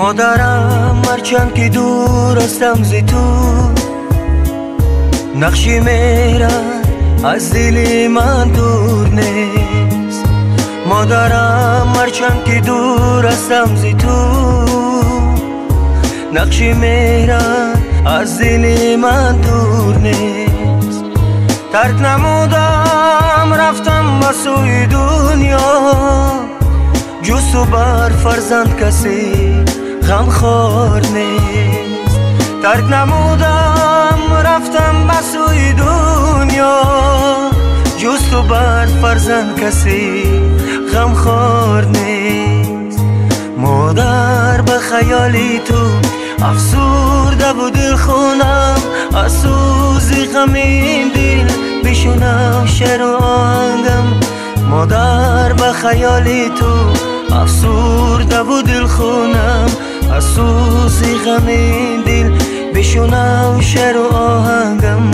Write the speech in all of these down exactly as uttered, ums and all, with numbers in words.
مادرم هرچند که دور هستم ز تو، نقشی مهرم از دل من دور نیست. مادرم هرچند که دور هستم ز تو، نقشی مهرم از دل من دور نیست. ترک نمودم رفتم به سوی دنیا، جز تو بر فرزند کسی غم خوار نیست. ترک نمودم رفتم به سوی دنیا، جز تو بر فرزند کسی غم خوار نیست. مادر به خیالی تو افسرده و دل خونم، از سوز غم این دل بشنو شعر و آهنگم. مادر به خیالی تو افسرده و دل خونم، از سوز غم این دل بشنو شعر و آهنگم.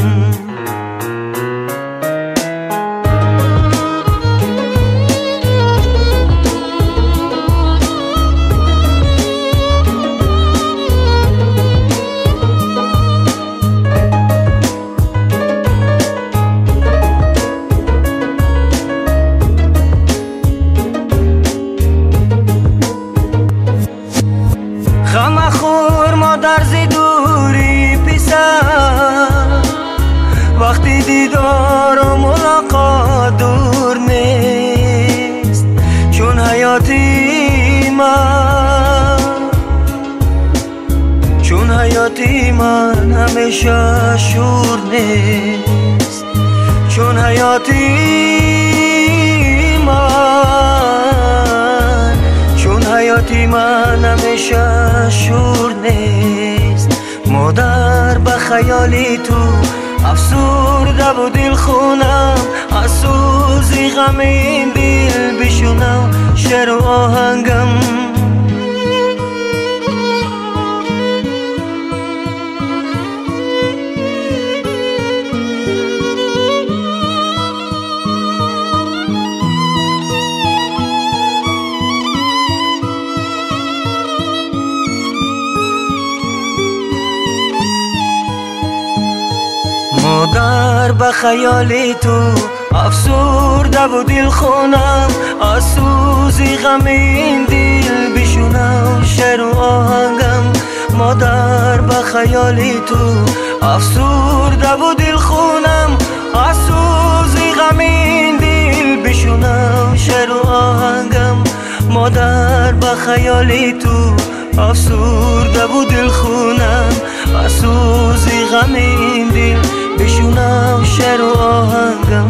غم خور مادر ز دوری پسر، وقتی دیدار و ملاقات دور نیست. چون حیاتی من، چون حیاتی من همیشه شور نیست. چون حیاتی من، چون حیاتی من همیشه شور نیست. مادر به خیالی تو افسرده و دل خونم، از سوز غم این دل بشنو شعر و آهنگم. مادر به خیالی تو افسرده و دل خونم، از سوز غم این دل بشنو شعر و آهنگم. مادر به خیالی تو افسرده و دل خونم، از سوز غم این دل بشنو شعر و آهنگم. مادر به خیالی تو افسرده و دل خونم، از سوز غم این دل بشنو شعر و آهنگم.